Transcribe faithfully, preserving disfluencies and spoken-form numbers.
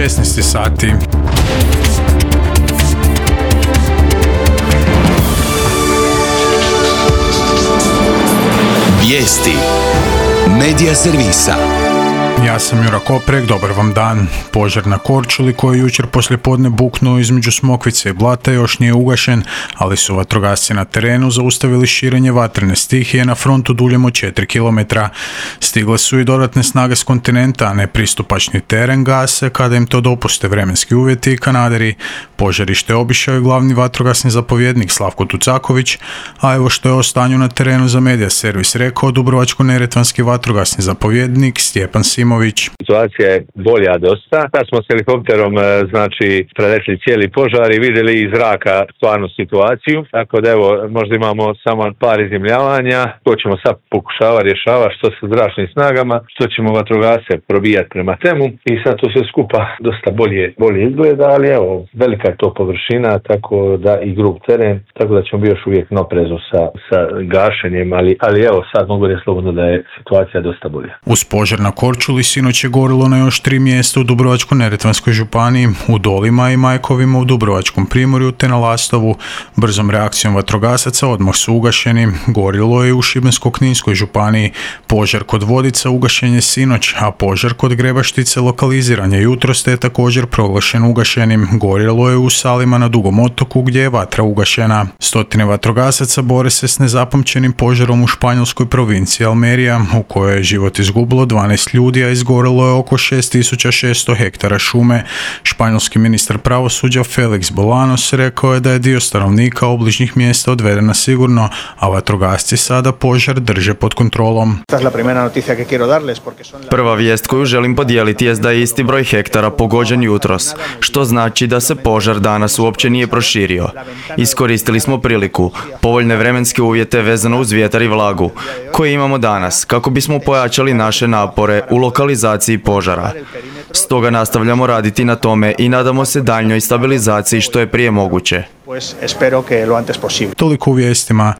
šesnaest sati. Vijesti Medija servisa. Ja sam Jura Koprek, dobar vam dan. Požar na Korčuli koji je jučer poslijepodne buknuo između Smokvice i Blata još nije ugašen, ali su vatrogasci na terenu zaustavili širenje vatrene stihije na frontu duljem od četiri kilometra. Stigle su i dodatne snage s kontinenta, a nepristupačni teren gase kada im to dopuste vremenski uvjeti i kanaderi. Požarište je obišao i glavni vatrogasni zapovjednik Slavko Tucaković, a evo što je o stanju na terenu za Medija servis rekao dubrovačko-neretvanski vatrogasni zapovjednik Stjepan Simović. Situacija je bolja dosta. Sad smo s helikopterom znači prelešli cijeli požar i vidjeli iz zraka stvarnu situaciju. Tako da evo možda imamo samo par izimljavanja. To ćemo sad pokušavati rješavati što sa zračnim snagama, što ćemo vatrogasce probijati prema temu i sad to sve skupa dosta bolje, bolje izgleda, ali evo velika je to površina, tako da i grub teren, tako da ćemo biti još uvijek na oprezu sa, sa gašenjem, ali, ali evo sad mogu reći slobodno da je situacija dosta bolja. Uz požar na Korčuli sinoć je gorilo na još tri mjesta u Dubrovačko-neretvanskoj županiji, u Dolima i Majkovima u Dubrovačkom primorju te na Lastovu. Brzom reakcijom vatrogasaca odmah su ugašeni. Gorilo je u Šibensko-kninskoj županiji. Požar kod Vodica ugašen je sinoć, a požar kod Grebaštice lokaliziran je jutros te je također proglašen ugašenim. Gorilo je u Salima na Dugom otoku gdje je vatra ugašena. Stotine vatrogasaca bore se s nezapamćenim požarom u španjolskoj provinciji Almerija, u kojoj je život izgubilo dvanaest ljudi, a izgorilo je oko šest tisuća šesto hektara šume. Španjolski ministar pravosuđa Felix Bolanos rekao je da je dio stanovnika obližnjih mjesta odveden na sigurno, a vatrogasci sada požar drže pod kontrolom. Prva vijest koju želim podijeliti jest da je isti broj hektara pogođen jutros, što znači da se požar danas uopće nije proširio. Iskoristili smo priliku, povoljne vremenske uvjete vezano uz vjetar i vlagu, koje imamo danas, kako bismo pojačali naše napore u lokalizaciji požara. Stoga nastavljamo raditi na tome i nadamo se daljnjoj stabilizaciji što je prije moguće. Toliko u vijestima.